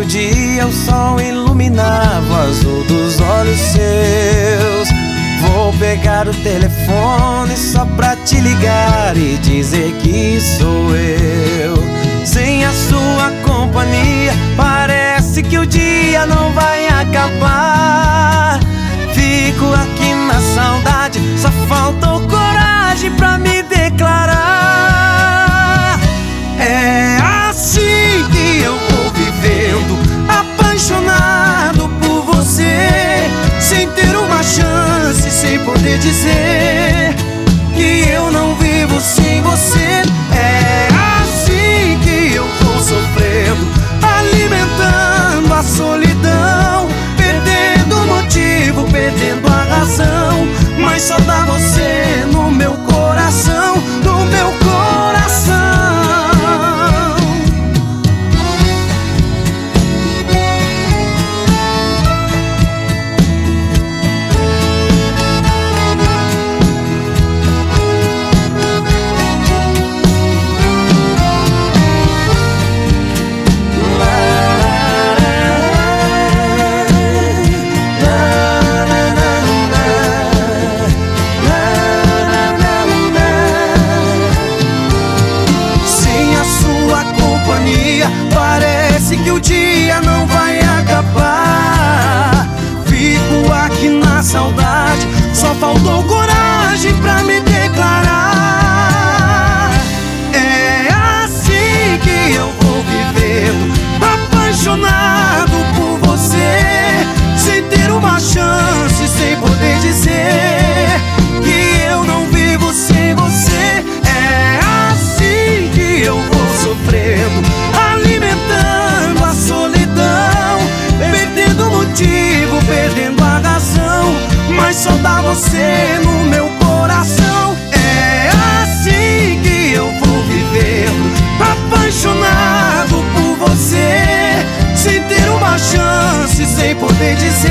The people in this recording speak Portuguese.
o dia o sol iluminava o azul dos olhos seus. Vou pegar o telefone só pra te ligar e dizer que sou eu. Sem a sua companhia parece que o dia não vai acabar. Fico aqui na saudade, só faltou coragem pra me declarar. É assim que eu vou vivendo, apaixonado por você, sem ter uma chance, sem poder dizer que eu não vivo sem você. É assim que eu vou sofrendo, alimentando a solidão, perdendo o motivo, perdendo a razão, mas só dá você no meu coração, no meu coração. Parece que o dia não vai acabar. Fico aqui na saudade, só faltou coragem pra me declarar. É assim que eu vou vivendo, apaixonado por você, sem ter uma chance, sem poder dizer que eu não vivo sem você. É assim que eu vou sofrendo, alimentando a solidão, perdendo o motivo, perdendo a razão, mas só dá você no meu coração. É assim que eu vou vivendo, apaixonado por você, sem ter uma chance, sem poder dizer